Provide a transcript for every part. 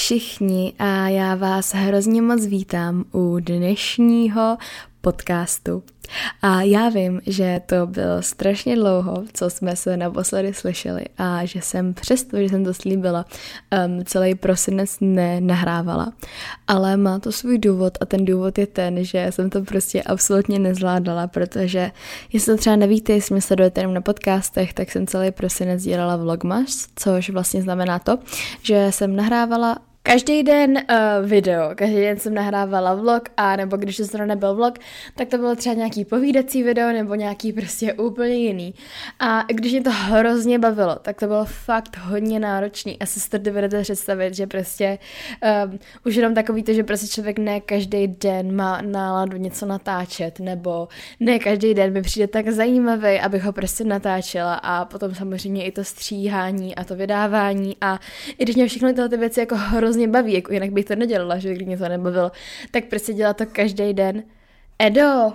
všichni a já vás hrozně moc vítám u dnešního podcastu. A já vím, že to bylo strašně dlouho, co jsme se naposledy slyšeli a že jsem přesto, že jsem to slíbila, celý prosinec nenahrávala. Ale má to svůj důvod a ten důvod je ten, že jsem to prostě absolutně nezvládala, protože jestli to třeba nevíte, jestli mě sledujete jenom na podcastech, tak jsem celý prosinec dělala vlogmas, což vlastně znamená to, že jsem nahrávala každý den video, každý den jsem nahrávala vlog a nebo když to zrovna nebyl vlog, tak to bylo třeba nějaký povídací video nebo nějaký prostě úplně jiný. A když mě to hrozně bavilo, tak to bylo fakt hodně náročný. Asi si to dovedete představit, že prostě už jenom takový to, že prostě člověk ne každý den má náladu něco natáčet, nebo ne každý den mi přijde tak zajímavý, abych ho prostě natáčela a potom samozřejmě i to stříhání a to vydávání a i když mě všechny tyhle ty věci jako hrozně baví, jako jinak bych to nedělala, že když mě to nebavilo, tak prostě dělat to každý den. Edo!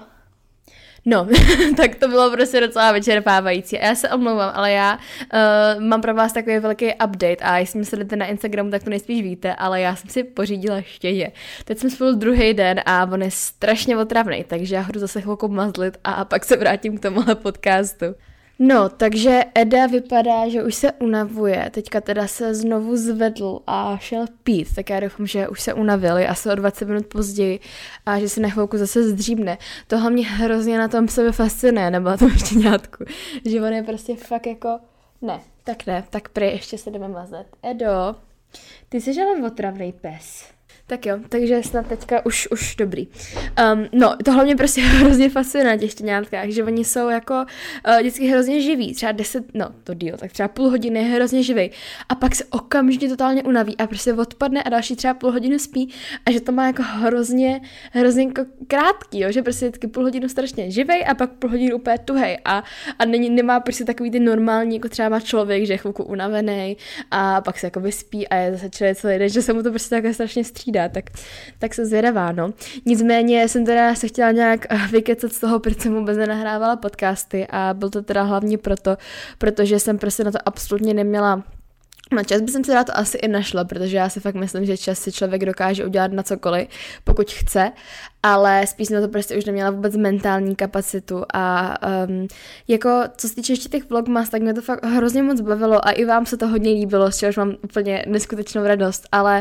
No, tak to bylo prostě docela vyčerpávající. A já se omlouvám, ale já mám pro vás takový velký update a jestli mě sledujete na Instagramu, tak to nejspíš víte, ale já jsem si pořídila štěně. Teď jsme spolu druhý den a on je strašně otravný, takže já ho jdu zase chvilku mazlit a pak se vrátím k tomuhle podcastu. No, takže Eda vypadá, že už se unavuje, teďka teda se znovu zvedl a šel pít, tak já doufám, že už se unavili, asi o 20 minut později a že se na chvilku zase zdříbne. Tohle mě hrozně na tom sebe fascinuje, nebo na tom štěňátku, že on je prostě fakt jako, ne, tak prý ještě se jdeme mazat. Edo, ty jsi ale otravnej pes. Tak jo, takže snad teďka už dobrý. No, tohle mě prostě hrozně fascinuje na těch štěňátkách, že oni jsou jako vždycky hrozně živí, třeba 10, no to díl, tak třeba půl hodiny je hrozně živý a pak se okamžitě totálně unaví a prostě odpadne a další třeba půl hodinu spí a že to má jako hrozně jako krátký, jo, že prostě vždycky půl hodinu strašně živej a pak půl hodinu úplně tuhej a nemá prostě takový ty normální, jako třeba má člověk, že je chvilku unavený a pak se jako vyspí a je zase člověk celý den, že se mu to prostě takhle strašně střídá. Tak se zvědavá, no. Nicméně jsem teda se chtěla nějak vykecat z toho, proč jsem vůbec nenahrávala podcasty a byl to teda hlavně protože jsem prostě na to absolutně neměla. Na čas by jsem se to asi i našla, protože já si fakt myslím, že čas si člověk dokáže udělat na cokoliv, pokud chce, ale spíš jsem to prostě už neměla vůbec mentální kapacitu a jako co se týče ještě těch vlogmas, tak mě to fakt hrozně moc bavilo a i vám se to hodně líbilo, z čehož mám úplně neskutečnou radost, ale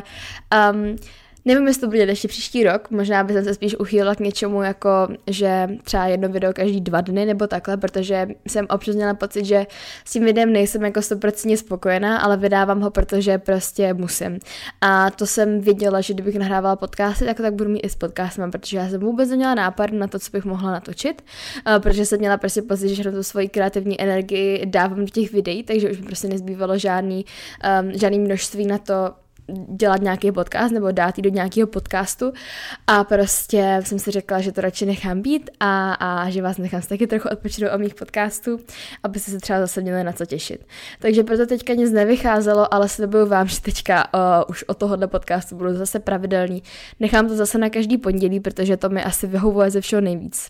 nevím, jestli to bude ještě příští rok, možná bych se spíš uchýlila k něčemu jako, že třeba jedno video každý 2 dny nebo takhle, protože jsem občas měla pocit, že s tím videem nejsem jako 100% spokojená, ale vydávám ho, protože prostě musím. A to jsem věděla, že kdybych nahrávala podcasty, tak budu mít i s podcastem, protože já jsem vůbec neměla nápad na to, co bych mohla natočit, protože jsem měla prostě pocit, že na tu svoji kreativní energii dávám do těch videí, takže už mi prostě nezbývalo žádný množství na to, dělat nějaký podcast nebo dát jí do nějakého podcastu a prostě jsem si řekla, že to radši nechám být a že vás nechám taky trochu odpočinout o mých podcastů, abyste se třeba zase měli na co těšit. Takže proto teďka nic nevycházelo, ale slibuju vám, že teďka už od tohohle podcastu budu zase pravidelný. Nechám to zase na každý pondělí, protože to mi asi vyhovuje ze všeho nejvíc.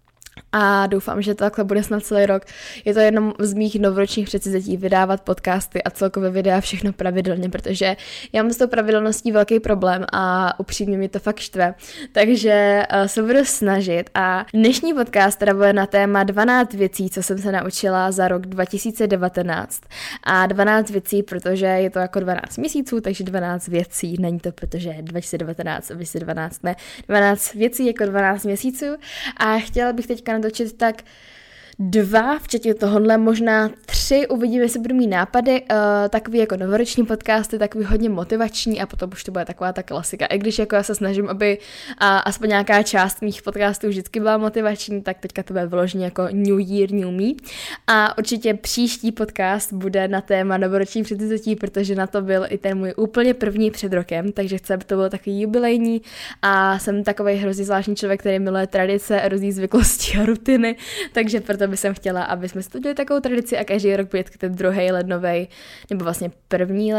A doufám, že to takhle bude snad celý rok. Je to jedno z mých novoročních předsevzetí vydávat podcasty a celkově videa všechno pravidelně, protože já mám s tou pravidelností velký problém a upřímně mě to fakt štve. Takže se budu snažit a dnešní podcast teda bude na téma 12 věcí, co jsem se naučila za rok 2019. A 12 věcí, protože je to jako 12 měsíců, takže 12 věcí, není to protože 2019 a 2012 ne. 12 věcí jako 12 měsíců a chtěla bych teďka natočit tak 2, včetně tohohle, možná 3, uvidíme, jestli budu mít nápady, takový jako novoroční podcasty, takový hodně motivační a potom už to bude taková ta klasika. I když jako já se snažím, aby aspoň nějaká část mých podcastů vždycky byla motivační, tak teďka to bude vyloženě jako New Year, New Me. A určitě příští podcast bude na téma novoroční předsevzetí, protože na to byl i ten můj úplně první před rokem, takže chci, aby to bylo takový jubilejní a jsem takovej hrozně zvláštní člověk, který miluje tradice, různý zvyklosti a rutiny, takže proto bych chtěla, aby jsme si to dělali takovou tradici a každý rok bude ten 2. lednovej, nebo vlastně 1.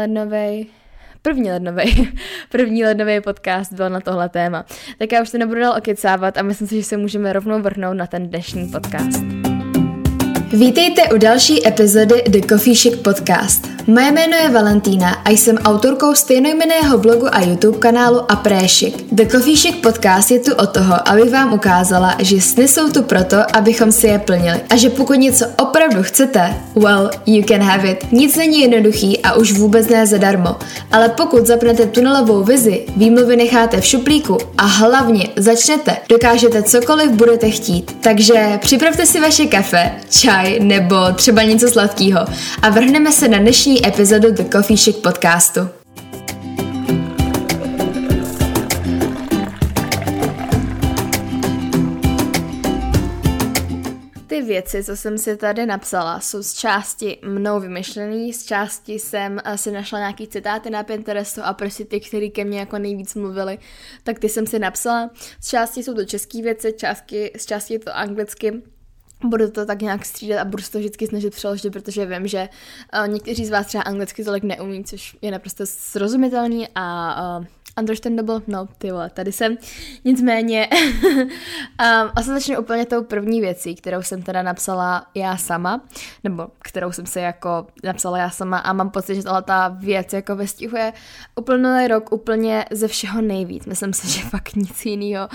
lednovej podcast byl na tohle téma. Tak já už to nebudu dál okecávat a myslím si, že se můžeme rovnou vrhnout na ten dnešní podcast. Vítejte u další epizody The Coffee Chic Podcast. Moje jméno je Valentína a jsem autorkou stejnojmenného blogu a YouTube kanálu Apréšik. The Coffee Chic podcast je tu od toho, abych vám ukázala, že sny jsou tu proto, abychom si je plnili. A že pokud něco opravdu chcete, well, you can have it. Nic není jednoduchý a už vůbec ne zadarmo. Ale pokud zapnete tunelovou vizi, výmluvy necháte v šuplíku a hlavně začnete, dokážete cokoliv budete chtít. Takže připravte si vaše kafe, čaj nebo třeba něco sladkého a vrhneme se na dnešní epizodu The Coffee Chic podcastu. Ty věci, co jsem si tady napsala, jsou z části mnou vymyšlený, z části jsem si našla nějaký citáty na Pinterestu a prostě ty, které ke mně jako nejvíc mluvily, tak ty jsem si napsala. Z části jsou to české věci, z části je to anglicky. Budu to tak nějak střídat a budu se to vždycky snažit přeložit, protože vím, že někteří z vás třeba anglicky tolik neumí, což je naprosto srozumitelný a understandable, no ty vole, tady jsem. Nicméně asi začnu úplně tou první věcí, kterou jsem teda napsala já sama, nebo kterou jsem si jako napsala já sama a mám pocit, že tahle ta věc jako vystihuje uplynulý rok úplně ze všeho nejvíc. Myslím si, že fakt nic jiného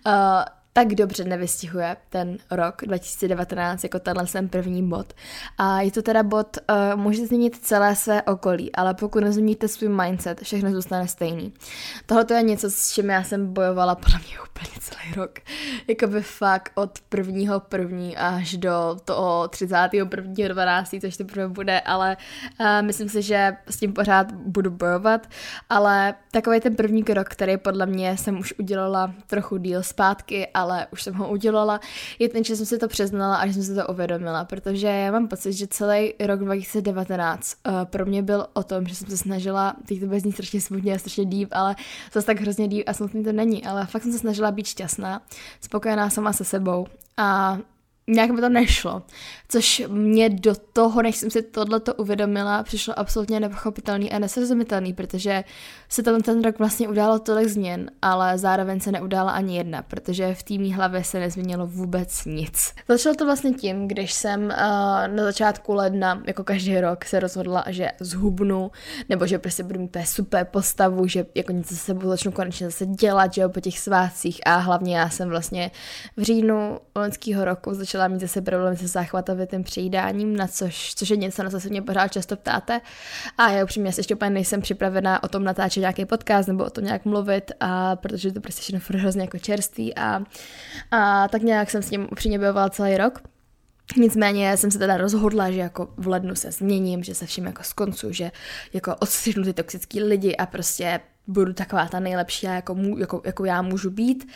tak dobře nevystihuje ten rok 2019 jako tenhle jsem první bod. A je to teda bod, můžete změnit celé své okolí, ale pokud nezměníte svůj mindset, všechno zůstane stejný. Tohle je něco, s čím já jsem bojovala podle mě úplně celý rok. Jakoby fakt od 1.1. až do toho 31.12., což teprve bude, ale myslím si, že s tím pořád budu bojovat, ale takový ten první krok, který podle mě jsem už udělala trochu díl zpátky, ale už jsem ho udělala, je ten, že jsem si to přiznala a že jsem si to uvědomila, protože já mám pocit, že celý rok 2019 pro mě byl o tom, že jsem se snažila, teď to bude znít strašně smutně a strašně deep, ale zase tak hrozně deep a smutný to není, ale fakt jsem se snažila být šťastná, spokojená sama se sebou a nějak mi to nešlo, což mě do toho, než jsem si tohleto uvědomila, přišlo absolutně nepochopitelný a nesrozumitelný, protože se tam ten rok vlastně událo tolik změn, ale zároveň se neudála ani jedna, protože v té mý hlavě se nezměnilo vůbec nic. Začalo to vlastně tím, když jsem na začátku ledna, jako každý rok, se rozhodla, že zhubnu, nebo že prostě budu mít super postavu, že jako něco se sebou začnu konečně zase dělat, že jo, po těch svátcích a hlavně já jsem vlastně v říjnu loňského roku začala mít zase problémy se záchvatovitým přejídáním, což je něco, na co se mě pořád často ptáte. A já upřímně si ještě úplně nejsem připravená o tom natáčet nějaký podcast nebo o tom nějak mluvit, protože to prostě všechno furt hrozně jako čerství a tak nějak jsem s tím upřímně bojovala celý rok. Nicméně jsem se teda rozhodla, že jako v lednu se změním, že se vším jako skoncu, že jako odstřihnu ty toxický lidi a prostě budu taková ta nejlepší, jako já můžu být.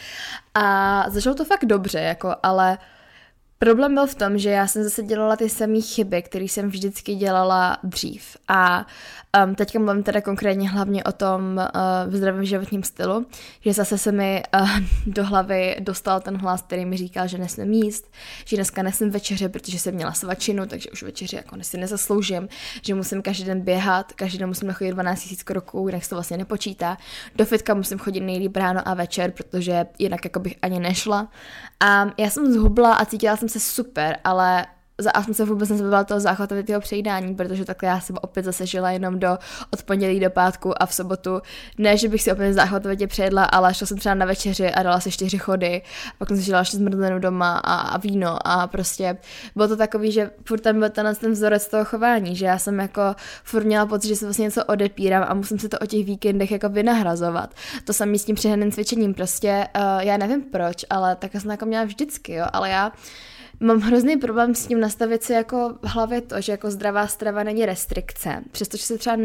A začalo to fakt dobře, jako, ale problém byl v tom, že já jsem zase dělala ty samé chyby, které jsem vždycky dělala dřív. A teďka mluvím teda konkrétně hlavně o tom zdravém životním stylu, že zase se mi do hlavy dostal ten hlas, který mi říkal, že nesmím jíst, že dneska nesmím večeře, protože jsem měla svačinu, takže už večeři jako si nezasloužím, že musím každý den běhat, každý den musím nachodit 12 000 kroků, jinak se to vlastně nepočítá. Do fitka musím chodit nejlíp ráno a večer, protože jinak jako bych ani nešla. A já jsem zhubla a cítila jsem se super, ale a jsem se vůbec nezbavila toho záchvatovitého přejídání, protože takhle já jsem opět zase žila jenom od pondělí do pátku a v sobotu. Ne, že bych si opět záchvatovitě přejedla, ale šla jsem třeba na večeři a dala si 4 chody, pak jsem si žila ještě zmrzlinu doma a víno a prostě bylo to takový, že furt tam byl ten vzorec toho chování, že já jsem jako furt měla pocit, že se vlastně něco odepírám a musím si to o těch víkendech jako vynahrazovat. To samé s tím přehnaným cvičením, prostě já nevím proč, ale tak jsem jako měla vždycky, jo, ale já mám hrozný problém s tím nastavit si jako v hlavě to, že jako zdravá strava není restrikce, přestože se třeba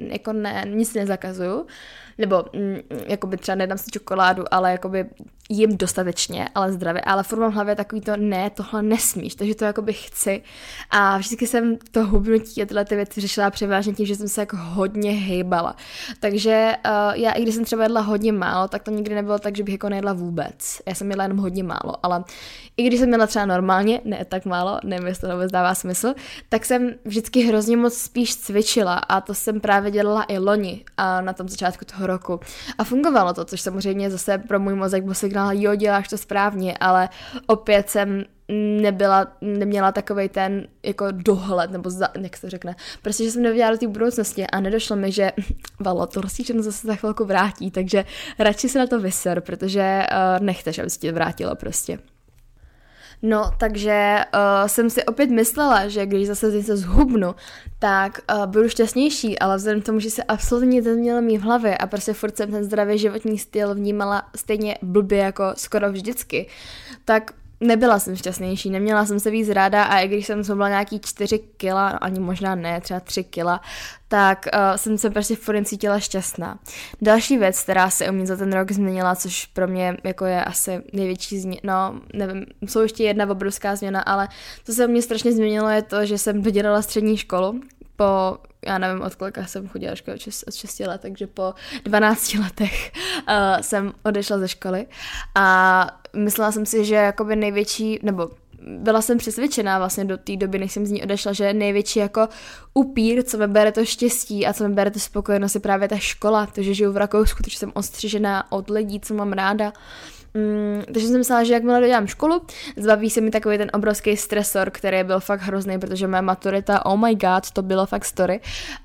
nic nezakazuju, nebo jakoby třeba nedám si čokoládu, ale jakoby jim dostatečně, ale zdravě, ale furt mám v hlavě takový to, ne, tohle nesmíš, takže to jakoby chci a vždycky jsem to hubnutí a tyhle ty věci řešila převážně tím, že jsem se jako hodně hejbala, takže já i když jsem třeba jedla hodně málo, tak to nikdy nebylo tak, že bych jako nejedla vůbec, já jsem jedla jenom hodně málo, ale i když jsem jedla třeba normálně, ne tak málo, nevím, jestli to vůbec dává smysl, tak jsem vždycky hrozně moc spíš cvičila a to jsem právě dělala i loni a na tom začátku toho roku a fungovalo to, což samozřejmě zase pro můj mozek byl signál, jo, děláš to správně, ale opět jsem neměla takovej ten jako dohled, nebo jak se to řekne, prostě, že jsem nevěděla do té budoucnosti a nedošlo mi, že valo, to rozsíčeno zase za chvilku vrátí, takže radši se na to vyser, protože nechceš, aby se ti to vrátilo prostě. No, takže jsem si opět myslela, že když zase něco zhubnu, tak budu šťastnější, ale vzhledem k tomu, že se absolutně nic nemělo mít v hlavě a prostě furt jsem ten zdravý životní styl vnímala stejně blbě jako skoro vždycky, tak nebyla jsem šťastnější, neměla jsem se víc ráda a i když jsem zhubla nějaký 4 kila, ani možná ne, třeba 3 kila, tak jsem se prostě furt cítila šťastná. Další věc, která se u mě za ten rok změnila, což pro mě jako je asi největší změna, nevím, jsou ještě jedna obrovská změna, ale co se u mě strašně změnilo je to, že jsem dodělala střední školu po, já nevím, od kolika jsem chodila školu, od 6 let, takže po 12 letech jsem odešla ze školy a myslela jsem si, že jakoby největší, nebo byla jsem přesvědčená vlastně do té doby, než jsem z ní odešla, že největší jako upír, co mi bere to štěstí a co mi bere to spokojenost, je právě ta škola, to, že žiju v Rakousku, to, že jsem ostřižená od lidí, co mám ráda. Takže jsem myslela, že jakmile dodělám školu, zbaví se mi takový ten obrovský stresor, který byl fakt hrozný, protože moje maturita, oh my god, to bylo fakt story.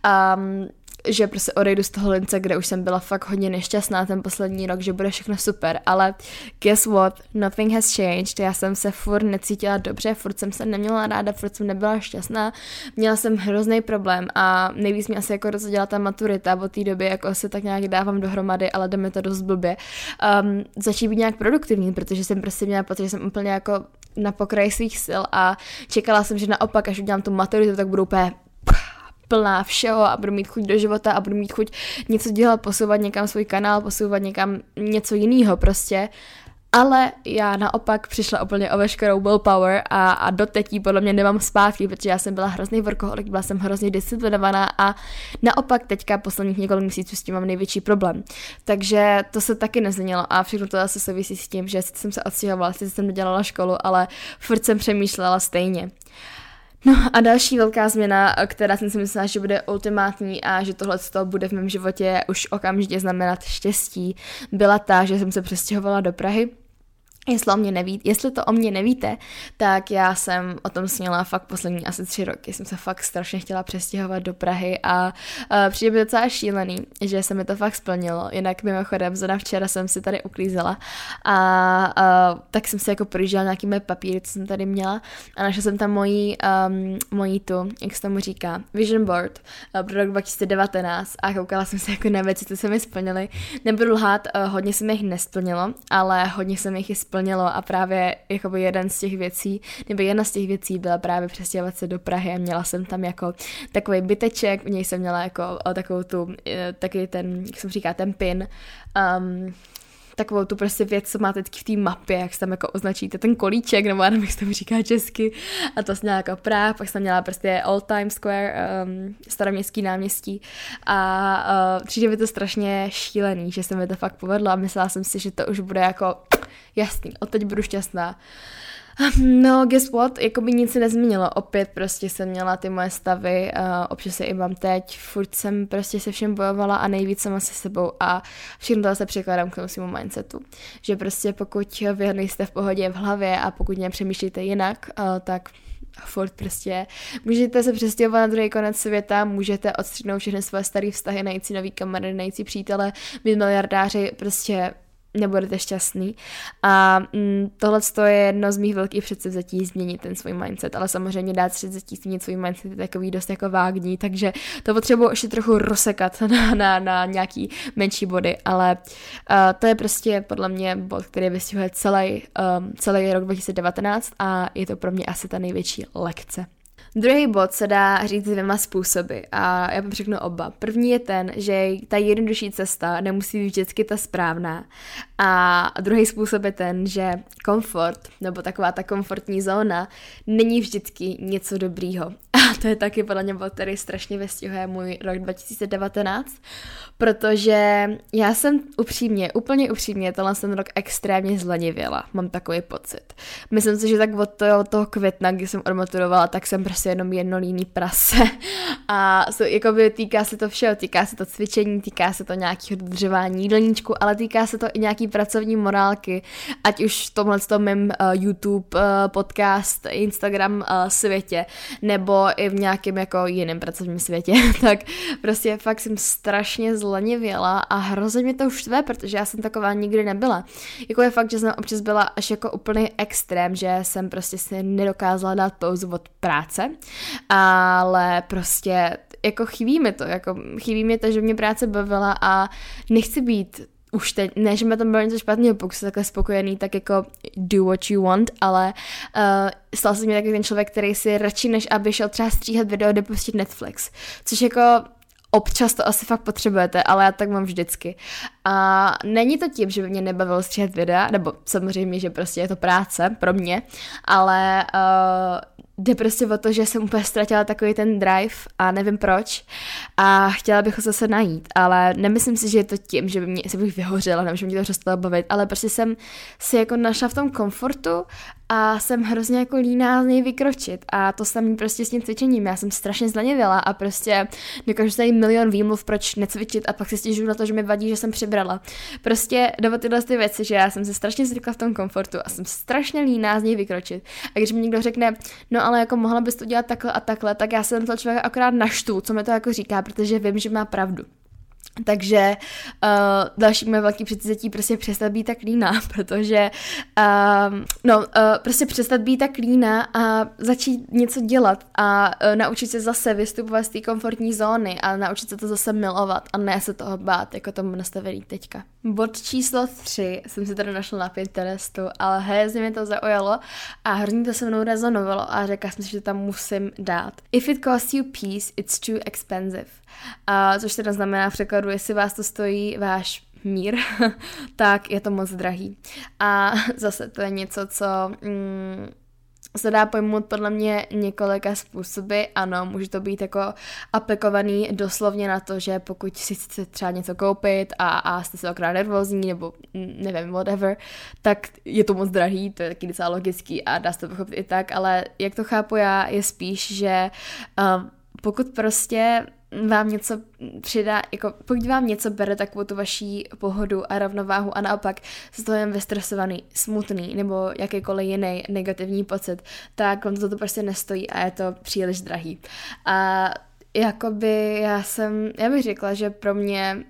Že prostě odejdu z toho lince, kde už jsem byla fakt hodně nešťastná ten poslední rok, že bude všechno super, ale guess what, nothing has changed, já jsem se furt necítila dobře, furt jsem se neměla ráda, furt jsem nebyla šťastná, měla jsem hrozný problém a nejvíc mě asi jako rozhodila ta maturita, od té doby jako se tak nějak dávám dohromady, ale jde mi to dost blbě, začít být nějak produktivní, protože jsem prostě měla pocit, že jsem úplně jako na pokraji svých sil a čekala jsem, že naopak, až udělám tu maturitu, tak budu úplně plná všeho a budu mít chuť do života a budu mít chuť něco dělat, posouvat někam svůj kanál, posouvat někam něco jiného prostě. Ale já naopak přišla úplně o veškerou willpower a doteď ji podle mě nemám zpátky, protože já jsem byla hrozný workoholik, byla jsem hrozně disciplinovaná a naopak teďka posledních několik měsíců s tím mám největší problém. Takže to se taky nezměnilo a všechno to zase souvisí s tím, že jsem se odstěhovala, jsem dodělala školu, ale furt jsem přemýšlela stejně. No a další velká změna, která jsem si myslela, že bude ultimátní a že tohle bude v mém životě už okamžitě znamenat štěstí, byla ta, že jsem se přestěhovala do Prahy. Jestli to o mě nevíte, tak já jsem o tom sněla fakt poslední asi 3 roky. Jsem se fakt strašně chtěla přestěhovat do Prahy a přijde mi docela šílený, že se mi to fakt splnilo. Jinak mimochodem, zrovna včera jsem si tady uklízela a tak jsem si jako projížděla nějaký mé papíry, co jsem tady měla a našla jsem tam mojí tu, jak se tomu říká, vision board pro rok 2019 a koukala jsem se jako na věci, co se mi splnily. Nebudu lhát, hodně se mi jich nesplnilo, ale hodně se mi jich splnilo a právě jakoby jedna z těch věcí byla právě přestěhovat se do Prahy a měla jsem tam jako takový byteček, v něj jsem měla jako takový ten, jak se říká, ten pin, takovou tu prostě věc, co máte v té mapě, jak se tam jako označíte ten kolíček, nebo já nevím, jak se tam říká česky, a to jsem měla jako Praha, pak jsem měla prostě Old Times Square, staroměstský náměstí a přijde mi to strašně šílený, že se mi to fakt povedlo a myslela jsem si, že to už bude jako jasný, odteď budu šťastná. No, guess what, jako by nic se nezměnilo, opět prostě jsem měla ty moje stavy, občas se i mám teď, furt jsem prostě se všem bojovala a nejvíc sama se sebou a všechno to se překládám k tomu svému mindsetu, že prostě pokud vy nejste v pohodě v hlavě a pokud nepřemýšlíte jinak, tak furt prostě můžete se přestěhovat na druhý konec světa, můžete odstřihnout všechny svoje staré vztahy, najít si nový kamarády, najít si přítele, být miliardáři, prostě nebudete šťastný. A tohle je jedno z mých velkých předsevzetí změnit ten svůj mindset, ale samozřejmě dát předsevzetí změnit svůj mindset je takový dost jako vágní, takže to potřebuji ještě trochu rozsekat na nějaký menší body, ale to je prostě podle mě bod, který vystihuje celý rok 2019 a je to pro mě asi ta největší lekce. Druhý bod se dá říct 2 způsoby a já vám řeknu oba. První je ten, že ta jednodušší cesta nemusí být vždycky ta správná a druhý způsob je ten, že komfort nebo taková ta komfortní zóna není vždycky něco dobrýho. A to je taky podle mě bod, který strašně vystihuje můj rok 2019, protože já jsem úplně upřímně ten rok extrémně zlenivěla, mám takový pocit. Myslím si, že tak od toho května, kdy jsem odmaturovala, tak jsem prostě prostě jenom jedno líný prase a jakoby týká se to všeho, týká se to cvičení, týká se to nějakého dodržování jídelníčku, ale týká se to i nějaký pracovní morálky, ať už v tomhletom mém YouTube, podcast, Instagram světě, nebo i v nějakém jako jiném pracovním světě, tak prostě fakt jsem strašně zlenivěla a hrozně mě to už štve, protože já jsem taková nikdy nebyla. Jako je fakt, že jsem občas byla až jako úplný extrém, že jsem prostě si nedokázala dát pauzu od práce, ale prostě jako chybí mi to, že mě práce bavila a nechci být už teď, ne, že mě tam bylo něco špatného, pokud jsi takhle spokojený, tak jako do what you want, ale stal se mi taky ten člověk, který si radši, než aby šel třeba stříhat video, jde pustit Netflix, což jako občas to asi fakt potřebujete, ale já tak mám vždycky. A není to tím, že by mě nebavilo stříhat videa, nebo samozřejmě, že prostě je to práce pro mě, ale jde prostě o to, že jsem úplně ztratila takový ten drive a nevím proč a chtěla bych ho zase najít, ale nemyslím si, že je to tím, že by mě se bych vyhořela, nebo že mě to přestalo bavit, ale prostě jsem si jako našla v tom komfortu a jsem hrozně jako líná z něj vykročit a to samý prostě s tím cvičením, já jsem strašně zlenivěla a prostě dokážu tady milion výmluv, proč necvičit a pak si stěžuju na to, že mi vadí, že jsem přibrala. Prostě jde o tyhle ty věci, že já jsem se strašně zvykla v tom komfortu a jsem strašně líná z něj vykročit. A když mi někdo řekne, no ale jako mohla bys to dělat takhle a takhle, tak já jsem toho člověka akorát naštvu, co mi to jako říká, protože vím, že má pravdu. Takže další moje velký předsevzetí prostě přestat být tak líná, protože prostě přestat být tak líná a začít něco dělat a naučit se zase vystupovat z té komfortní zóny a naučit se to zase milovat a ne se toho bát, jako tomu nastavený teďka. Bod číslo 3 jsem si tady našla na Pinterestu, ale hrozně mě to zaujalo a hrozně to se mnou rezonovalo a řekla jsem si, že to tam musím dát. If it costs you peace, it's too expensive. Což teda znamená v překladu, jestli vás to stojí váš mír, tak je to moc drahý. A zase to je něco, co se dá pojmout podle mě několika způsoby. Ano, může to být jako aplikovaný doslovně na to, že pokud si chcete třeba něco koupit a jste se okrát nervózní nebo nevím, whatever, tak je to moc drahý, to je taky docela logický a dá se to pochopit i tak, ale jak to chápu já, je spíš, že pokud prostě vám něco přidá, jako pokud vám něco bere takovou tu vaší pohodu a rovnováhu a naopak z toho jen vystresovaný, smutný nebo jakýkoliv jiný negativní pocit, tak vám to prostě nestojí a je to příliš drahý. A jakoby já bych řekla, že pro mě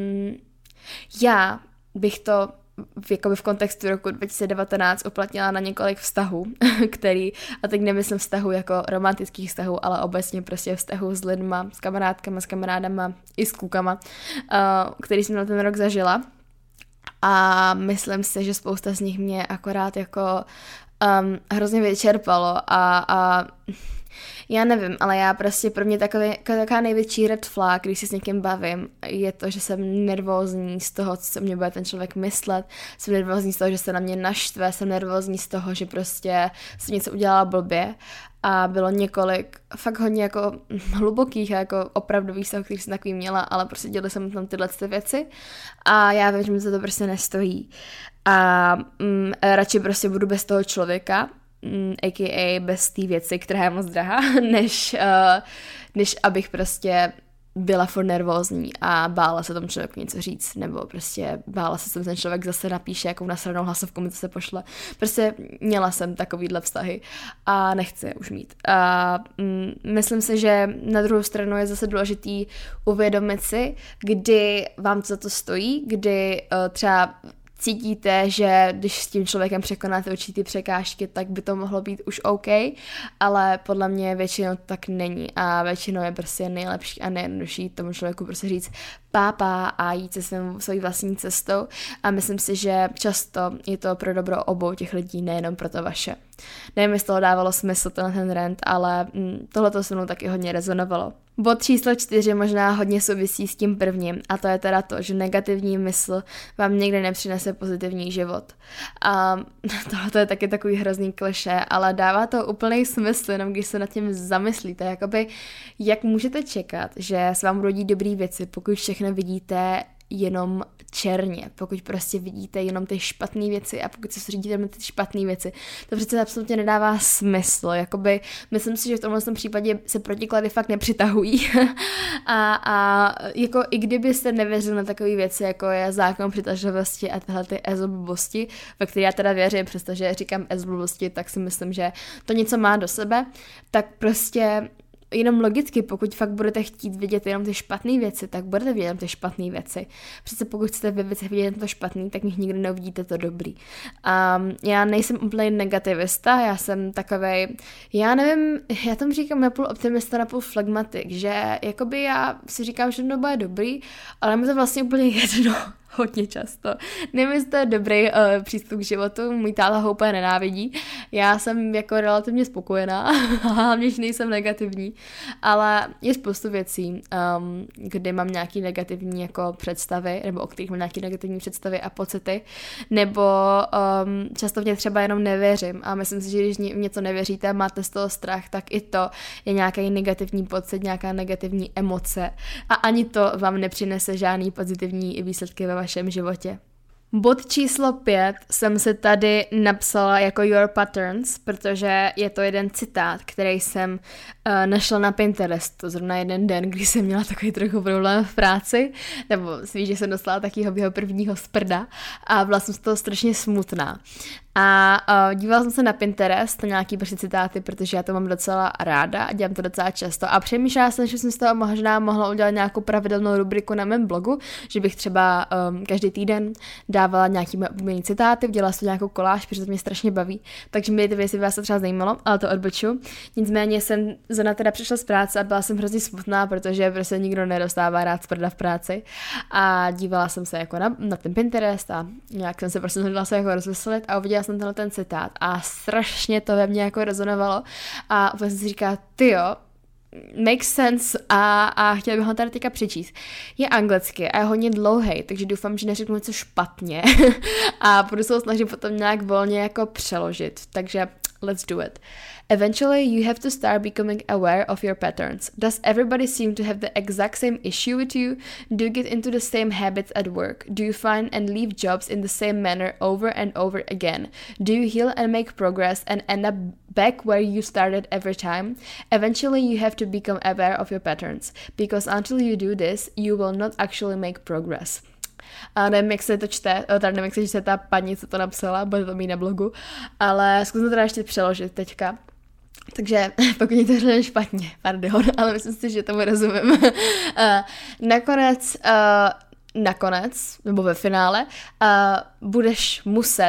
já bych to jakoby v kontextu roku 2019 uplatnila na několik vztahů, a teď nemyslím vztahů jako romantických vztahů, ale obecně prostě vztahů s lidma, s kamarádkama, s kamarádama i s klukama, který jsem na ten rok zažila. A myslím si, že spousta z nich mě akorát jako hrozně vyčerpalo a já nevím, ale já prostě pro mě taková největší red flag, když se s někým bavím, je to, že jsem nervózní z toho, co mě bude ten člověk myslet, jsem nervózní z toho, že se na mě naštve, jsem nervózní z toho, že prostě jsem něco udělala blbě a bylo několik fakt hodně jako hlubokých a jako opravdových vztahů, kterých jsem takový měla, ale prostě dělala jsem tam tyhle věci a já vím, že mi to prostě nestojí a radši prostě budu bez toho člověka, a.k.a. bez té věci, která je moc drahá, než abych prostě byla furt nervózní a bála se tomu člověku něco říct, nebo prostě bála se, že ten člověk zase napíše, jakou nasranou hlasovku mi to se pošle. Prostě měla jsem takovýhle vztahy a nechci je už mít. A myslím si, že na druhou stranu je zase důležitý uvědomit si, kdy vám to za to stojí, kdy třeba cítíte, že když s tím člověkem překonáte určitý překážky, tak by to mohlo být už OK, ale podle mě většinou tak není a většinou je prostě nejlepší a nejjednodušší tomu člověku prostě říct pápa a jít se svojí vlastní cestou a myslím si, že často je to pro dobro obou těch lidí, nejenom pro to vaše. Nevím, jestli toho dávalo smysl ten rant, ale tohle to se mnou taky hodně rezonovalo. Bod číslo 4 možná hodně souvisí s tím prvním a to je teda to, že negativní mysl vám nikdy nepřinese pozitivní život. A tohle je taky takový hrozný klišé, ale dává to úplný smysl, jenom když se nad tím zamyslíte. Jakoby, jak můžete čekat, že se vám rodí dobrý věci, pokud všechno vidíte jenom černě, pokud prostě vidíte jenom ty špatné věci a pokud se soustředíte na ty špatné věci, to přece absolutně nedává smysl. Jakoby, myslím si, že v tomhle případě se protiklady fakt nepřitahují. a jako i kdybyste nevěřili na takové věci, jako je zákon přitažlivosti a tyhle ty ezoblbosti, ve které já teda věřím, přestože říkám ezoblbosti, tak si myslím, že to něco má do sebe, tak prostě jenom logicky, pokud fakt budete chtít vidět jenom ty špatné věci, tak budete vidět jenom ty špatné věci. Přece pokud chcete ve věcech vidět to špatný, tak mich nikdy neuvidíte to dobrý. Já nejsem úplně negativista, já jsem takovej, já nevím, já tam říkám napůl optimista, napůl flegmatik, že jakoby já si říkám, že to bude dobrý, ale mi to vlastně úplně jedno. Hodně často. Nevím, jestli to je dobrý přístup k životu, můj táta ho úplně nenávidí, já jsem jako relativně spokojená, hlavně, že nejsem negativní, ale je spoustu věcí, kdy mám nějaký negativní jako představy, nebo o kterých mám nějaký negativní představy a pocity, nebo často v ně třeba jenom nevěřím a myslím si, že když v něco nevěříte a máte z toho strach, tak i to je nějaký negativní pocit, nějaká negativní emoce a ani to vám nepřinese žádný pozitivní výsledky ve vašem životě. Bod číslo 5 jsem si tady napsala jako your patterns, protože je to jeden citát, který jsem našla na Pinterestu zrovna jeden den, kdy jsem měla takový trochu problém v práci, nebo víš, že jsem dostala takového prvního sprda a byla jsem z toho strašně smutná. A dívala jsem se na Pinterest, na nějaký prostě citáty, protože já to mám docela ráda a dělám to docela často. A přemýšlela jsem, že jsem z toho možná mohla udělat nějakou pravidelnou rubriku na mém blogu, že bych třeba každý týden dávala nějaký oblíbený citáty, udělala si nějakou koláž, protože to mě strašně baví. Takže mi ty věci by vás to třeba zajímalo, ale to odboču. Nicméně jsem zrovna teda přišla z práce a byla jsem hrozně smutná, protože prostě nikdo nedostává rád sprda v práci. A dívala jsem se jako na ten Pinterest a nějak jsem se prostě hledala se jako rozveselit a uviděla jsem ten citát a strašně to ve mně jako rezonovalo a úplně jsem si říkala, tyjo, makes sense a chtěla bych ho tady teďka přečíst. Je anglicky a je hodně dlouhý, takže doufám, že neřeknu něco špatně a budu se ho snažit potom nějak volně jako přeložit, takže let's do it. Eventually, you have to start becoming aware of your patterns. Does everybody seem to have the exact same issue with you? Do you get into the same habits at work? Do you find and leave jobs in the same manner over and over again? Do you heal and make progress and end up back where you started every time? Eventually, you have to become aware of your patterns, because until you do this, you will not actually make progress. A nevím, jak se to čte, tady nevím, jak se čte ta paní, co to napsala, bude to mít na blogu, ale zkusím to teda ještě přeložit teďka. Takže pokud je to řečeno špatně, pardon, ale myslím si, že tomu rozumím. Nakonec, nebo ve finále, budeš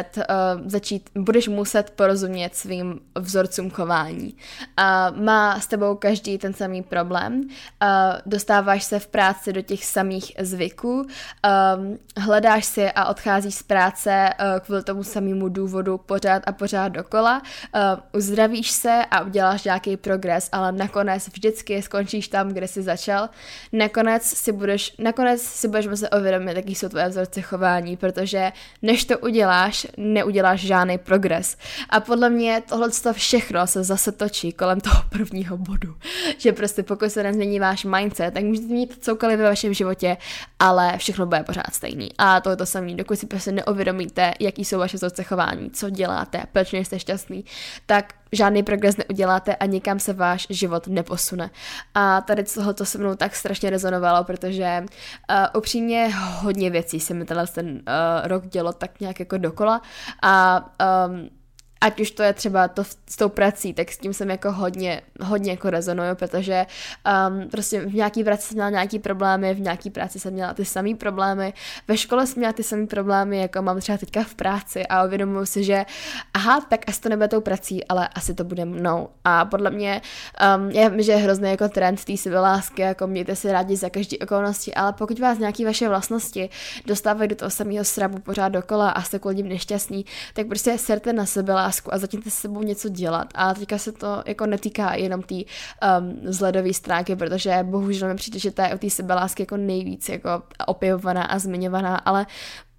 muset porozumět svým vzorcům chování. Má s tebou každý ten samý problém, dostáváš se v práci do těch samých zvyků, hledáš si a odcházíš z práce kvůli tomu samému důvodu pořád a pořád dokola, uzdravíš se a uděláš nějaký progres, ale nakonec vždycky skončíš tam, kde jsi začal. Nakonec si budeš muset uvědomit, jaký jsou tvoje vzorce chování, protože než to uděláš, neuděláš žádný progres. A podle mě tohle všechno se zase točí kolem toho prvního bodu. Že prostě pokud se nezmění váš mindset, tak můžete mít cokoliv ve vašem životě, ale všechno bude pořád stejný. A to je to samé, dokud si prostě neuvědomíte, jaký jsou vaše vzorce chování, co děláte, proč nejste šťastný, tak žádný progres neuděláte a nikam se váš život neposune. A tady tohoto se mnou tak strašně rezonovalo, protože upřímně hodně věcí se mi ten rok dělo tak nějak jako dokola a ať už to je třeba to s tou prací, tak s tím jsem jako hodně jako rezonuju, protože prostě v nějaký práci jsem měla nějaký problémy, v nějaký práci jsem měla ty samý problémy, ve škole jsem měla ty samý problémy, jako mám třeba teďka v práci a uvědomuji si, že tak asi to nebude tou prací, ale asi to bude mnou. A podle mě já vím, že je hrozný jako trend té sebelásky, jako mějte si rádi za každý okolnosti, ale pokud vás nějaký vaše vlastnosti dostávají do toho samého srabu pořád dokola a jste kvůli nim nešťastní, tak prostě serte na sebelásku a začněte s sebou něco dělat. A teďka se to jako netýká jenom té vzhledové stránky, protože bohužel mi přijde, že ta je o té sebelásky jako nejvíc jako opěvovaná a zmiňovaná, ale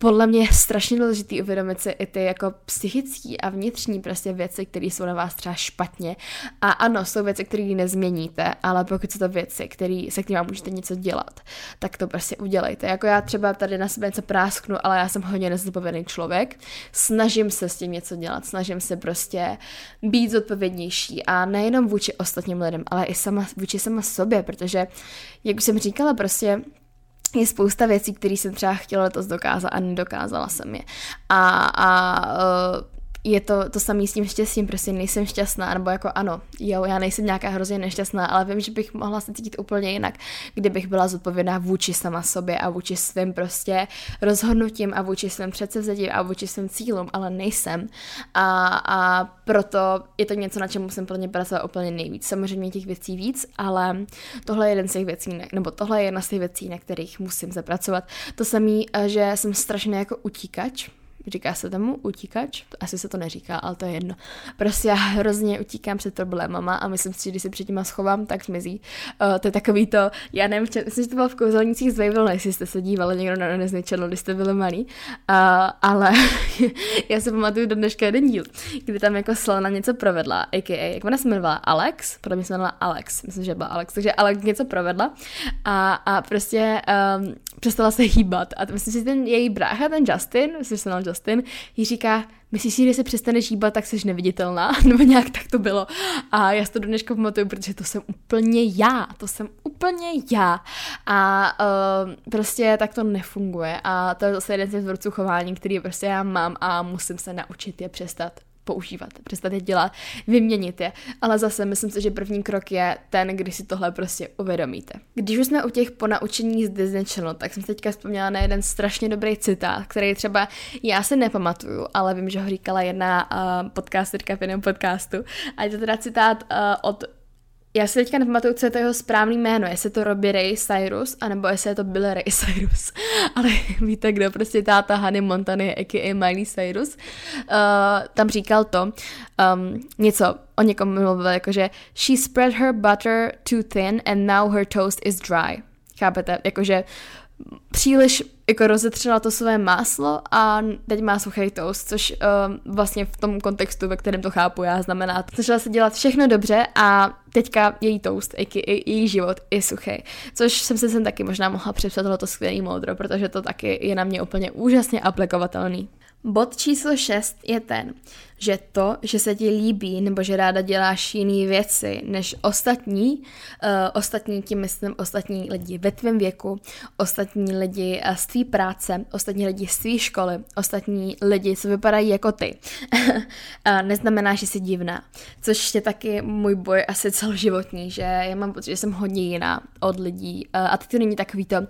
podle mě je strašně důležitý uvědomit si i ty jako psychické a vnitřní prostě věci, které jsou na vás třeba špatně. A ano, jsou věci, které nezměníte, ale pokud jsou to věci, se kterými můžete něco dělat, tak to prostě udělejte. Jako já třeba tady na sebe něco prásknu, ale já jsem hodně nezodpovědný člověk. Snažím se s tím něco dělat, snažím se prostě být zodpovědnější a nejenom vůči ostatním lidem, ale i vůči sama sobě, protože, jak už jsem říkala, prostě je spousta věcí, které jsem třeba chtěla letos dokázat a nedokázala jsem je. Je to samý s tím štěstím, prostě nejsem šťastná, nebo jako ano, já nejsem nějaká hrozně nešťastná, ale vím, že bych mohla se cítit úplně jinak, kdybych byla zodpovědná vůči sama sobě a vůči svým prostě rozhodnutím a vůči svým předsevzetím a vůči svým cílům, ale nejsem. A proto je to něco, na čem musím plně pracovat úplně nejvíc. Samozřejmě těch věcí víc, ale tohle je jeden z těch věcí, nebo tohle je jedna z těch věcí, na kterých musím zapracovat. To samý, že jsem strašně jako utíkač. Říká se tomu utíkač? Asi se to neříká, ale to je jedno. Prostě já hrozně utíkám před problémama a myslím si, že když se před těma schovám, tak zmizí. To je takový to, já nevím, myslím, že to bylo v Kouzelnících z Waverly, jestli jste se dívali někdo na Disney Channel, když jste byli malí. Ale já si pamatuju do dneška jeden díl, kdy tam jako Selena něco provedla, a.k.a. jak ona se jmenovala Alex, podle mě se jmenovala Alex, myslím, že byla Alex, takže Alex něco provedla a prostě přestala se hýbat. A myslím si, že ten její brácha, ten Justin, myslím, že se jmenoval Justin, jí říká, myslíš si, že když se přestaneš hýbat, tak jsi neviditelná? Nebo nějak tak to bylo. A já si to do dneška pamatuju, protože to jsem úplně já. A prostě tak to nefunguje. A to je zase jeden z vzorců chování, který prostě já mám a musím se naučit je přestat používat, přestat je dělat, vyměnit je. Ale zase myslím si, že první krok je ten, když si tohle prostě uvědomíte. Když už jsme u těch ponaučení z Disney Channel, tak jsem teďka vzpomněla na jeden strašně dobrý citát, který třeba já si nepamatuju, ale vím, že ho říkala jedna podcasterka v jiném podcastu. A je to teda citát od já si teďka nepamatuju, co je to jeho správný jméno, jestli je to Robbie Ray Cyrus, anebo jestli je to Billy Ray Cyrus. Ale víte kdo, prostě táta Hannah Montany, a.k.a. Miley Cyrus, tam říkal to, něco o někom mluvil, jakože she spread her butter too thin and now her toast is dry. Chápete? Jakože příliš jako rozetřela to své máslo a teď má suchý toast, což vlastně v tom kontextu, ve kterém to chápu já, znamená, začala se dělat všechno dobře a teďka její toast, její život je suchý. Což jsem se sem taky možná mohla přepsat tohleto skvělý moudro, protože to taky je na mě úplně úžasně aplikovatelný. Bod číslo 6 je ten, že to, že se ti líbí nebo že ráda děláš jiné věci než ostatní tím myslím ostatní lidi ve tvém věku, ostatní lidi z tvý práce, ostatní lidi z tvý školy, ostatní lidi, co vypadají jako ty. Neznamená, že jsi divná. Což je taky můj boj asi celoživotní, že já mám pocit, že jsem hodně jiná od lidí. A teď to není takový to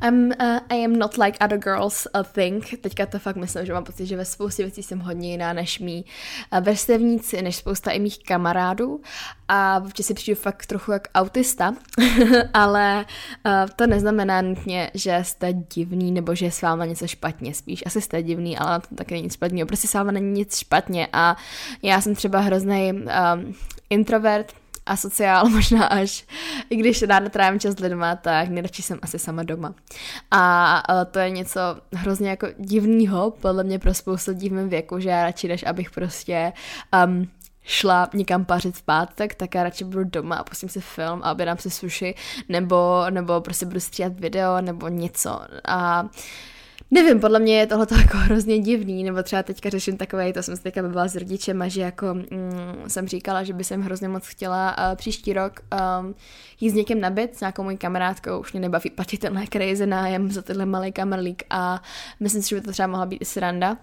I am not like other girls think. Teďka to fakt myslím, že mám pocit, že ve spoustě věcí jsem hodně jiná než mý vrstevníci, než spousta i mých kamarádů a občas si přijdu fakt trochu jak autista, ale to neznamená nutně, že jste divný nebo že je s váma něco špatně, spíš asi jste divný, ale to taky není nic špatného, prostě s váma není nic špatně a já jsem třeba hrozný introvert, asociál možná až, i když ráda trávím čas s lidma, tak nejradši jsem asi sama doma. A to je něco hrozně jako divného, podle mě pro spoustu lidí v mém věku, že já radši, než abych prostě šla někam pařit v pátek, tak já radši budu doma a pustím si film a objednám si sushi, nebo prostě budu stříhat video, nebo něco. A nevím, podle mě je tohle jako hrozně divný, nebo třeba teďka řeším takové, to jsem se teďka bavila s rodičema, že jako jsem říkala, že by jsem hrozně moc chtěla příští rok jít s někým na byt, s nějakou mojí kamarádkou, už mě nebaví platit tenhle crazy nájem za tenhle malý kamerlík a myslím si, že by to třeba mohla být i sranda.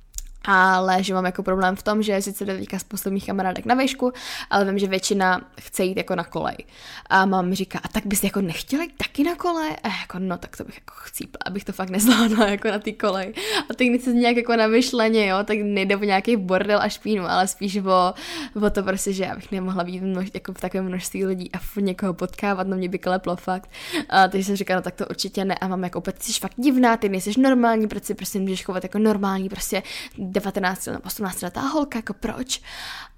Ale že mám jako problém v tom, že sice jde teďka spoustu mých kamarádek na výšku, ale vím, že většina chce jít jako na kolej. A máma mi říká, a tak bys jako nechtěla jít taky na kolej? A jako no, tak to bych jako chcípla, abych to fakt nezvládla jako na ty kolej. A teď nechci nějak jako na myšleně, jo, tak nejde o nějaký bordel a špínu, ale spíš o to prostě, že já bych nemohla být jako v takovém množství lidí a někoho potkávat, no mě by kleplo fakt. Takže jsem říkala, no tak to určitě ne. A mám jako, ty jsi fakt divná, ty nejsi normální, proč si prostě můžeš chovat jako normální, prostě 19 nebo 18 letá holka, jako proč?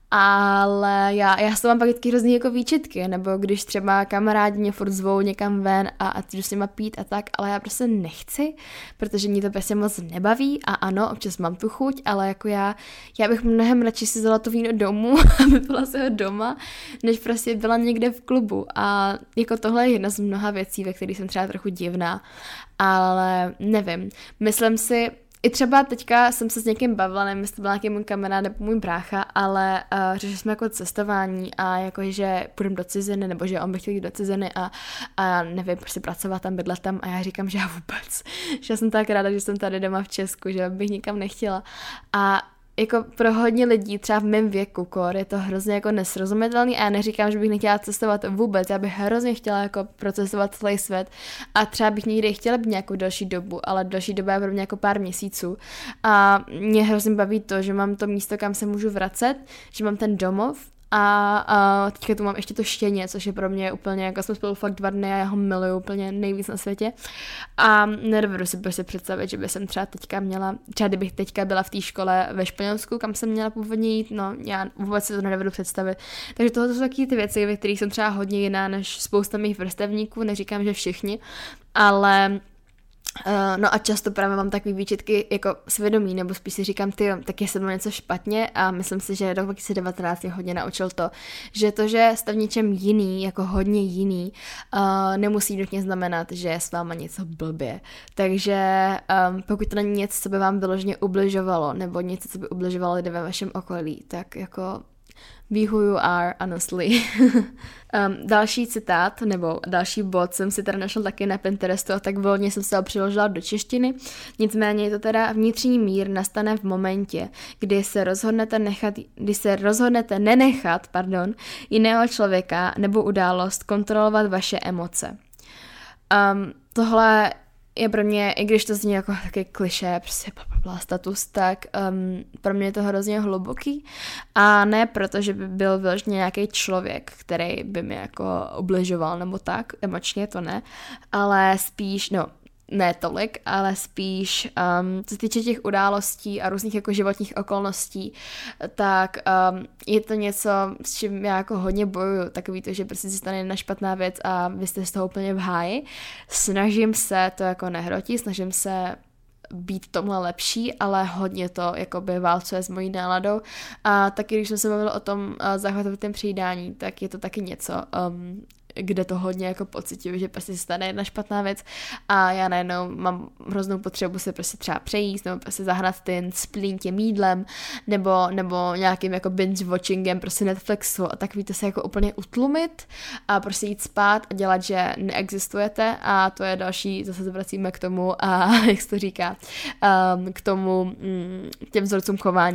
ale já s toho mám pak taky hrozný jako výčitky, nebo když třeba kamarádi mě furt zvou někam ven a jdu s nima pít a tak, ale já prostě nechci, protože mě to prostě moc nebaví a ano, občas mám tu chuť, ale jako já bych mnohem radši si vzala to víno domů, aby byla se ho doma, než prostě byla někde v klubu a jako tohle je jedna z mnoha věcí, ve kterých jsem třeba trochu divná, ale nevím, myslím si, i třeba teďka jsem se s někým bavila, nevím, jestli to byl nějaký můj kamarád nebo můj brácha, ale řešili jsme jako cestování a jako, že půjdeme do ciziny, nebo že on by chtěl jít do ciziny a nevím, prostě pracovat tam, bydlet tam a já říkám, že já vůbec, že já jsem tak ráda, že jsem tady doma v Česku, že bych nikam nechtěla a jako pro hodně lidí, třeba v mém věku, je to hrozně jako nesrozumitelný a já neříkám, že bych nechtěla cestovat vůbec, já bych hrozně chtěla jako procestovat celý svět a třeba bych někdy chtěla být nějakou další dobu, ale další doba je pro mě jako pár měsíců a mě hrozně baví to, že mám to místo, kam se můžu vracet, že mám ten domov a teďka tu mám ještě to štěně, což je pro mě úplně, jako jsme spolu fakt 2 dny a já ho miluju úplně nejvíc na světě a nedovedu si prostě představit, že by jsem třeba teďka měla, třeba kdybych teďka byla v té škole ve Španělsku, kam jsem měla původně jít, no já vůbec si to nedovedu představit, takže tohle jsou taky ty věci, ve kterých jsem třeba hodně jiná než spousta mých vrstevníků, neříkám, že všichni, ale no a často právě mám takový výčitky jako svědomí, nebo spíš si říkám, tak je se mnou něco špatně a myslím si, že rok 2019 mě hodně naučil to, že jste v něčem jiný, jako hodně jiný, nemusí nutně znamenat, že je s váma něco blbě. Takže pokud to není něco, co by vám vyloženě ubližovalo, nebo něco, co by ubližovalo lidé ve vašem okolí, tak jako be who you are, honestly. Další citát, nebo další bod jsem si teda našla taky na Pinterestu a tak volně jsem se ho přeložila do češtiny. Nicméně je to teda vnitřní mír nastane v momentě, kdy se rozhodnete nenechat jiného člověka nebo událost kontrolovat vaše emoce. Tohle je pro mě, i když to zní jako taky klišé, prostě status, tak pro mě je to hrozně hluboký a ne proto, že by byl vyloženě nějaký člověk, který by mi jako ubližoval nebo tak, emočně to ne, ale spíš, ne tolik, ale spíš co se týče těch událostí a různých jako životních okolností, tak je to něco, s čím já jako hodně bojuju, takový to, že prostě se stane jedna špatná věc a vy jste z toho úplně v háji. Snažím se to jako nehrotit, snažím se být v tomhle lepší, ale hodně to jakoby válcuje s mojí náladou a taky když jsme se bavili o tom záchvatovitém přijídání, tak je to taky něco, kde to hodně jako pocituju, že prostě se stane jedna špatná věc a já najednou mám hroznou potřebu se prostě třeba přejíst nebo prostě zahrát ten splín tím jídlem nebo nějakým jako binge watchingem prostě Netflixu a takový to se jako úplně utlumit a prostě jít spát a dělat, že neexistujete a to je další, zase se vracíme k tomu a jak se to říká, k tomu těm vzorcům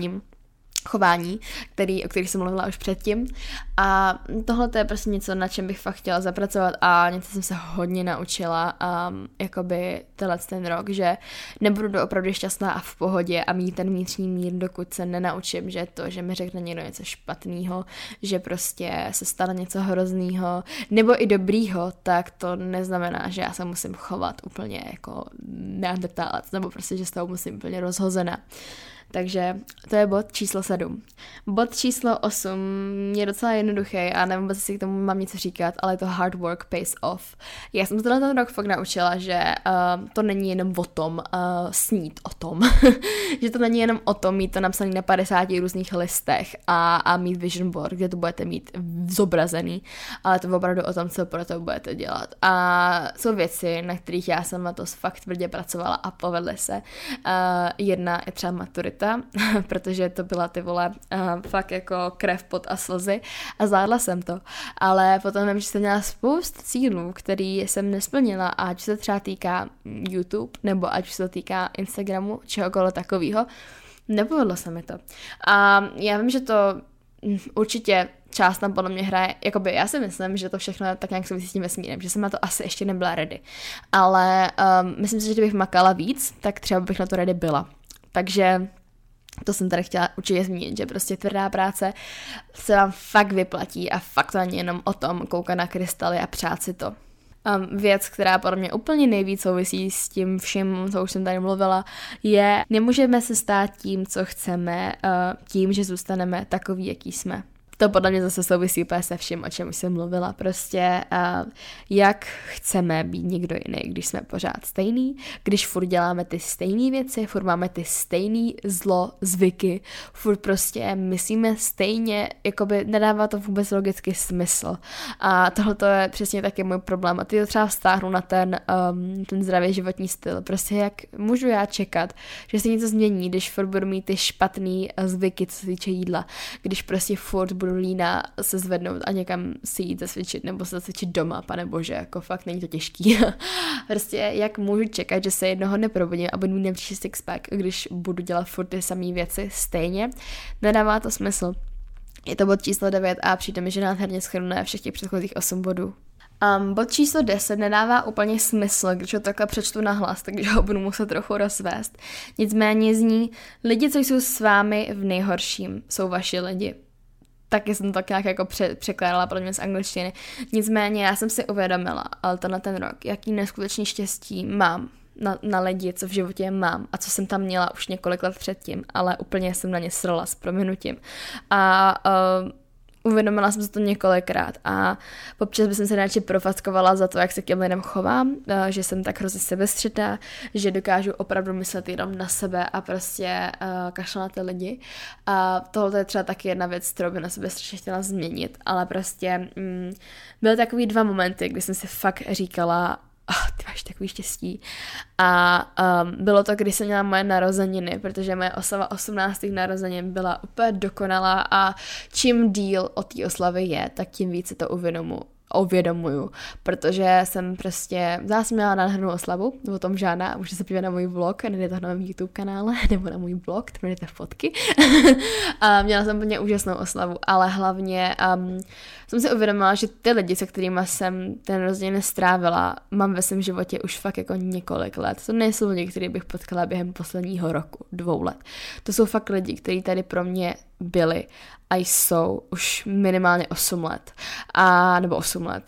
chování, o kterých jsem mluvila už předtím. A tohle je prostě něco, na čem bych fakt chtěla zapracovat a něco jsem se hodně naučila jakoby ten rok, že nebudu doopravdy šťastná a v pohodě a mít ten vnitřní mír, dokud se nenaučím, že to, že mi řekne někdo něco špatného, že prostě se stane něco hroznýho, nebo i dobrýho, tak to neznamená, že já se musím chovat úplně jako neandertálec, nebo prostě, že z toho musím úplně rozhozená. Takže to je bod číslo 7. Bod číslo 8 je docela jednoduchý a nevím, jestli si k tomu mám něco říkat, ale je to hard work pays off. Já jsem se ten rok fakt naučila, že to není jenom o tom snít o tom, že to není jenom o tom mít to napsané na 50 různých listech a mít vision board, kde to budete mít zobrazený, ale to je opravdu o tom, co pro to budete dělat. A jsou věci, na kterých já jsem na to fakt tvrdě pracovala a povedly se. Jedna je třeba maturita, protože to byla ty vole fakt jako krev, pot a slzy a zvládla jsem to. Ale potom vím, že jsem měla spoustu cílů, který jsem nesplnila, ať se třeba týká YouTube, nebo ať se to týká Instagramu, čehokoliv takového. Nepovedlo se mi to. A já vím, že to určitě část tam podle mě hraje, jakoby já si myslím, že to všechno tak nějak souvisí s tím vesmírem, že jsem na to asi ještě nebyla ready. Ale myslím si, že kdybych makala víc, tak třeba bych na to ready byla. Takže to jsem tady chtěla určitě zmínit, že prostě tvrdá práce se vám fakt vyplatí a fakt to není jenom o tom koukat na krystaly a přát si to. Věc, která podle mě úplně nejvíc souvisí s tím vším, co už jsem tady mluvila, je, nemůžeme se stát tím, co chceme, tím, že zůstaneme takový, jaký jsme. To podle mě zase souvisí úplně se vším, o čem už jsem mluvila. Prostě jak chceme být někdo jiný, když jsme pořád stejný, když furt děláme ty stejné věci, furt máme ty stejný zvyky, furt prostě myslíme stejně, jakoby nedává to vůbec logický smysl. A tohle je přesně taky můj problém. A ty to třeba vztáhnu na ten zdravý životní styl. Prostě jak můžu já čekat, že se něco změní, když furt budu mít ty špatný zvyky, co se týče jídla, když prostě furt budu líná se zvednout a někam si jít zacvičit nebo se zacvičit doma, pane bože, jako fakt není to těžký. Prostě jak můžu čekat, že se jednoho dne probudím a budu mít nepříště sixpack, když budu dělat furt ty samé věci stejně, nedává to smysl. Je to bod číslo 9 a přijde mi, že nádherně shrnuje všech těch předchozích 8 bodů. Bod číslo 10 nedává úplně smysl, když ho takhle přečtu nahlas, takže ho budu muset trochu rozvést. Nicméně zní, lidi, co jsou s vámi v nejhorším, jsou vaši lidi. Taky jsem to tak nějak jako překládala pro mě z angličtiny. Nicméně já jsem si uvědomila, ale to na ten rok, jaký neskutečný štěstí mám na lidi, co v životě mám a co jsem tam měla už několik let předtím, ale úplně jsem na ně srala s prominutím. A uvědomila jsem se to několikrát a občas bych se radši profackovala za to, jak se k těm lidem chovám, že jsem tak hrozně sebestředná, že dokážu opravdu myslet jenom na sebe a prostě kašla na ty lidi. A tohle je třeba taky jedna věc, kterou by na sebe strašně chtěla změnit, ale prostě byly takový 2 momenty, kdy jsem si fakt říkala, ty máš takový štěstí. A bylo to, když jsem měla moje narozeniny, protože moje oslava 18. narozenin byla úplně dokonalá a čím díl od té oslavy je, tak tím více to uvědomuju, protože jsem prostě, zase měla nádhernou oslavu, o tom žádná, můžete se podívat na můj vlog, najdete to na mém YouTube kanále, nebo na můj blog, tam najdete fotky. A měla jsem úplně úžasnou oslavu, ale hlavně jsem si uvědomila, že ty lidi, se kterými jsem ten rozdíl strávila, mám ve svém životě už fakt jako několik let. To nejsou lidi, který bych potkala během posledního roku, 2 let. To jsou fakt lidi, kteří tady pro mě byli a jsou už minimálně 8 let. Nebo 8 let,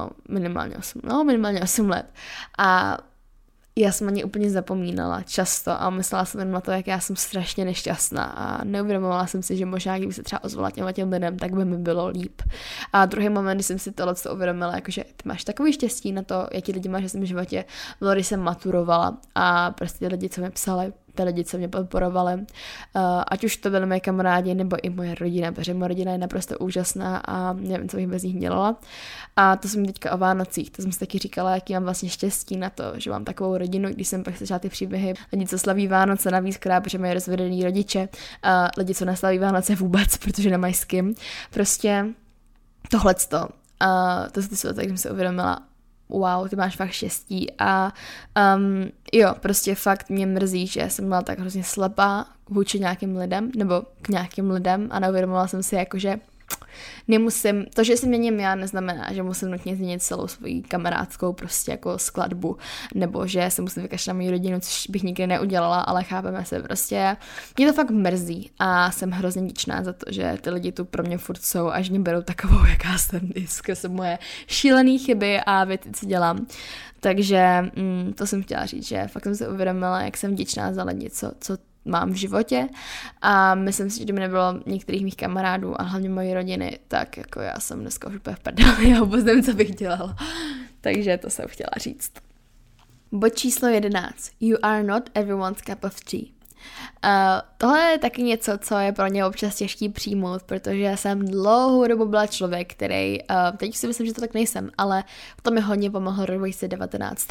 minimálně 8 let. A já jsem na ně úplně zapomínala často a myslela jsem na to, jak já jsem strašně nešťastná a neuvědomovala jsem si, že možná, kdyby se třeba ozvala těm lidem, tak by mi bylo líp. A druhý moment, kdy jsem si tohle uvědomila, jakože ty máš takový štěstí na to, jaký lidi máš v svém životě, bylo, když jsem maturovala a prostě ty lidi, co mi psali, ty lidi, co mě podporovali, ať už to byly moje kamarádi nebo i moje rodina, protože moje rodina je naprosto úžasná a nevím, co bych bez nich dělala. A to jsem teďka o Vánocích, to jsem si taky říkala, jaký mám vlastně štěstí na to, že mám takovou rodinu, když jsem pak slyšela ty příběhy, lidi, co slaví Vánoce navíc krát, protože mají rozvedený rodiče, a lidi, co neslaví Vánoce vůbec, protože nemají s kým. Prostě tohleto. To si tak jsem si uvědomila, wow, ty máš fakt štěstí a jo, prostě fakt mě mrzí, že jsem byla tak hrozně slepá vůči nějakým lidem, nebo k nějakým lidem a neuvědomovala jsem si jakože nemusím, to, že si měním já, neznamená, že musím nutně změnit celou svoji kamarádskou prostě jako skladbu, nebo že se musím vykašlat na moji rodinu, což bych nikdy neudělala, ale chápeme se prostě. Mě to fakt mrzí a jsem hrozně vděčná za to, že ty lidi tu pro mě furt jsou a že mě berou takovou, jaká jsem i skrze moje šílené chyby a věci, co dělám. Takže to jsem chtěla říct, že fakt jsem si uvědomila, jak jsem vděčná za lidi, co mám v životě a myslím si, že kdyby nebylo některých mých kamarádů a hlavně mojí rodiny, tak jako já jsem dneska už úplně v prdeli, já vůbec nevím, co bych dělala. Takže to jsem chtěla říct. Bod číslo 11. You are not everyone's cup of tea. Tohle je taky něco, co je pro mě občas těžký přijmout, protože jsem dlouhou dobu byla člověk, který, teď si myslím, že to tak nejsem, ale to mi hodně pomohlo rok 2019.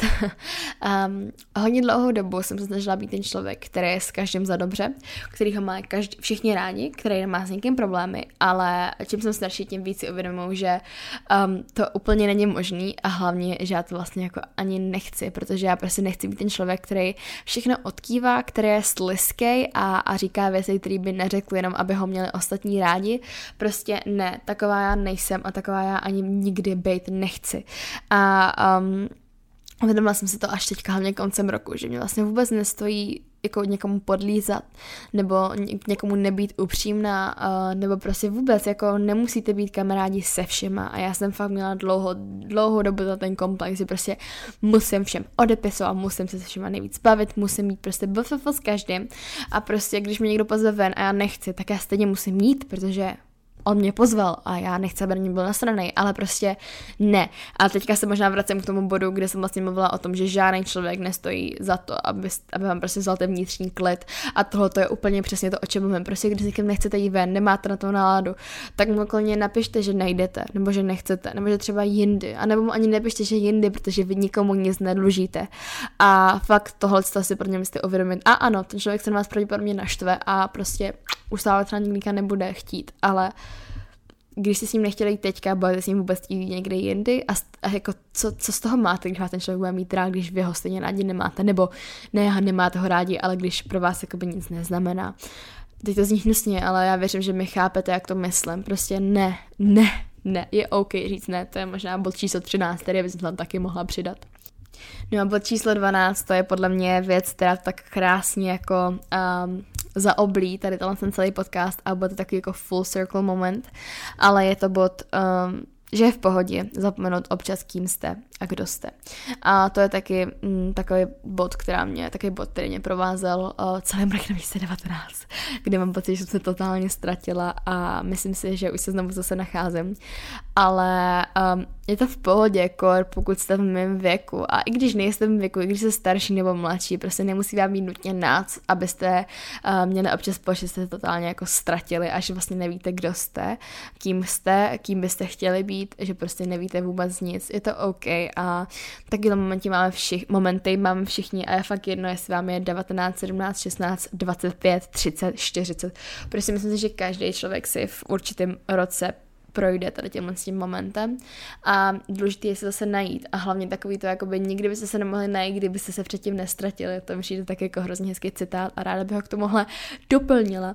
Hodně dlouhou dobu jsem se snažila být ten člověk, který je s každým za dobře, který ho má všichni rádi, který nemá s někým problémy, ale čím jsem starší, tím víc si uvědomuji, že to úplně není možný a hlavně, že já to vlastně jako ani nechci, protože já prostě nechci být ten člověk, který všechno odkývá, který je sliskej a říká věci, které by neřekl jenom, aby ho měli ostatní rádi. Prostě ne, taková já nejsem a taková já ani nikdy být nechci. A uvědomila jsem si to až teďka hlavně koncem roku, že mě vlastně vůbec nestojí jako někomu podlízat, nebo někomu nebýt upřímná, nebo prostě vůbec, jako nemusíte být kamarádi se všema a já jsem fakt měla dlouhou dobu za ten komplex, že prostě musím všem odepisovat, musím se všema nejvíc bavit, musím mít prostě BFF s každým a prostě když mě někdo pozve ven a já nechci, tak já stejně musím jít, protože on mě pozval a já nechci, aby mě byl nasranej, ale prostě ne. A teďka se možná vracím k tomu bodu, kde jsem vlastně mluvila o tom, že žádný člověk nestojí za to, aby vám prostě vzal ten vnitřní klid a tohle to je úplně přesně to, o čem mluvím. Prostě když někým nechcete jít ven, nemáte na to náladu, tak mu klidně napište, že nejdete, nebo že nechcete, nebo že třeba jindy, a nebo mu ani nepište, že jindy, protože vy nikomu nic nedlužíte. A fakt tohle si pro ně musíte uvědomit. A ano, ten člověk se na vás pravděpodobně naštve a prostě už se třeba nikdy nebude chtít, ale když si s ním nechtěli jít teďka, budete s ním vůbec jít někde jindy a jako co z toho máte, když vás ten člověk bude mít rád, když vy ho stejně rádi nemáte, nebo ne, nemáte ho rádi, ale když pro vás jakoby nic neznamená. Teď to zní hnusně, ale já věřím, že mi chápete, jak to myslím. Prostě ne, je OK říct ne, to je možná bod číslo 13, který bych tam taky mohla přidat. No a bod číslo 12, to je podle mě věc, která tak krásně jako zaoblí tady ten celý podcast a bude to takový jako full circle moment, ale je to bod, že je v pohodě zapomenout občas, kým jste a kdo jste. A to je taky takový bod, který mě provázel celým rokem 2019, kde mám pocit, že jsem se totálně ztratila a myslím si, že už se znovu zase nacházím. Ale je to v pohodě, pokud jste v mém věku. A i když nejste v mém věku, i když jste starší nebo mladší, prostě nemusí vám být nutně nás, abyste měli občas pocit, že jste se totálně jako ztratili a že vlastně nevíte, kdo jste, kým byste chtěli být, že prostě nevíte vůbec nic. Je to OK a taky momenty máme všichni a je fakt jedno, jestli vám je 19, 17, 16, 25, 30, 40. Prostě myslím si, že každý člověk si v určitém roce projde tady tím momentem a důležité je se zase najít a hlavně takový to, jakoby nikdy byste se nemohli najít, kdybyste se předtím nestratili. To mi přijde tak jako hrozně hezký citát a ráda bych ho k tomuhle doplnila.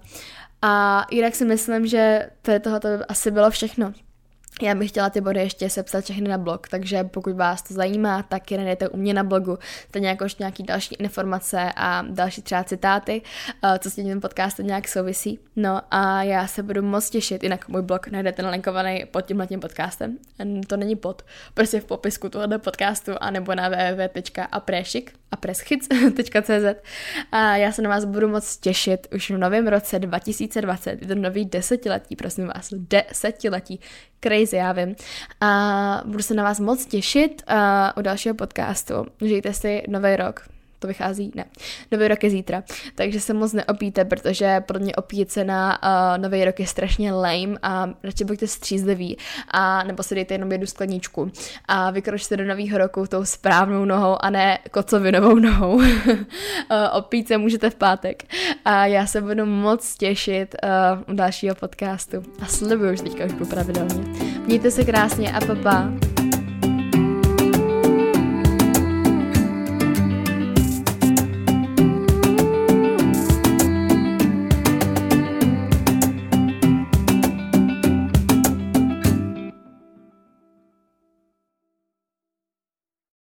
A jinak si myslím, že tohoto asi bylo všechno. Já bych chtěla ty body ještě sepsat všechny na blog, takže pokud vás to zajímá, tak je najdete u mě na blogu, stejně jako nějaký další informace a další třeba citáty, co s tím podcastem nějak souvisí. No a já se budu moc těšit, jinak můj blog najdete nalinkovaný pod tímhletím podcastem, to není prostě v popisku tohoto podcastu, anebo na www.apreschitz.cz a já se na vás budu moc těšit už v novém roce 2020, je to nový desetiletí, prosím vás, desetiletí, crazy, já vím. A budu se na vás moc těšit u dalšího podcastu. Žijte si nový rok. To vychází? Ne. Nový rok je zítra. Takže se moc neopíte, protože pro mě opít se na nový rok je strašně lame a radši buďte střízliví a nebo si dejte jenom jednu skladničku a vykročte do nového roku tou správnou nohou a ne kocovinovou nohou. Opít se můžete v pátek. A já se budu moc těšit u dalšího podcastu. A slibuju, že teďka už budu pravidelně. Mějte se krásně a pa.